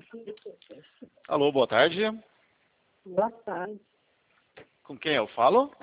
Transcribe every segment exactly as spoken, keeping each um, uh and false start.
Alô, boa tarde. Boa tarde. Com quem eu falo?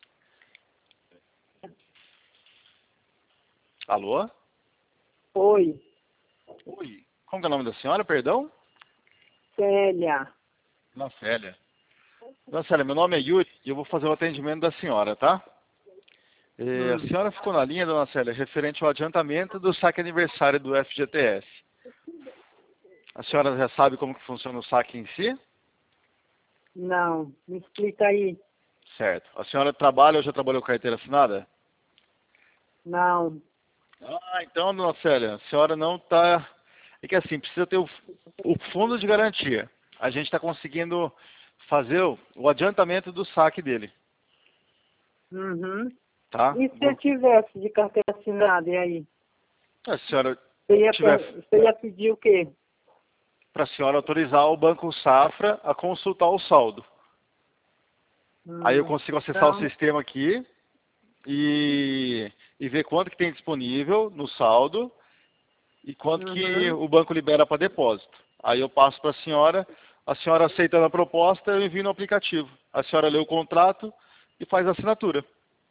Alô? Oi, Oi. Como que é o nome da senhora, perdão? Célia. Dona Célia. Dona Célia, meu nome é Yuri e eu vou fazer o atendimento da senhora, tá? Eh, a Hum. senhora ficou na linha, Dona Célia, referente ao adiantamento do saque aniversário do F G T S. A senhora já sabe como que funciona o saque em si? Não, me explica aí. Certo. A senhora trabalha ou já trabalhou com carteira assinada? Não. Ah, então, Dona Célia, a senhora não está... É que assim, precisa ter o, o fundo de garantia. A gente está conseguindo fazer o, o adiantamento do saque dele, Uhum. tá? E se eu Vou- tivesse de carteira assinada, e aí? Se a senhora Você ia, tiver... per- você ia pedir o quê? Para a senhora autorizar o Banco Safra a consultar o saldo. Aí eu Hum. consigo acessar o Então, sistema aqui e, e ver quanto que tem disponível no saldo e quanto que uhum. o banco libera para depósito. Aí eu passo para a senhora, a senhora aceitando a proposta, eu envio no aplicativo. A senhora lê o contrato e faz a assinatura.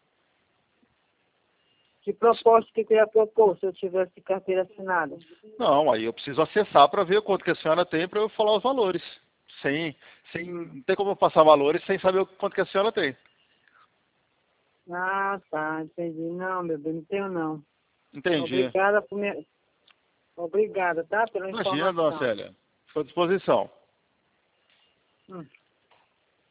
Que proposta que eu ia propor se eu tivesse de carteira assinada? Não, aí eu preciso acessar para ver o quanto que a senhora tem para eu falar os valores. Sem, sem, Hum. não tem como eu passar valores sem saber o quanto que a senhora tem. Ah, tá, entendi. Não, meu bem, não tenho não. Entendi. Obrigada por me... Obrigada, tá, pela Imagina, dona informação. Célia. Estou à disposição. Hum.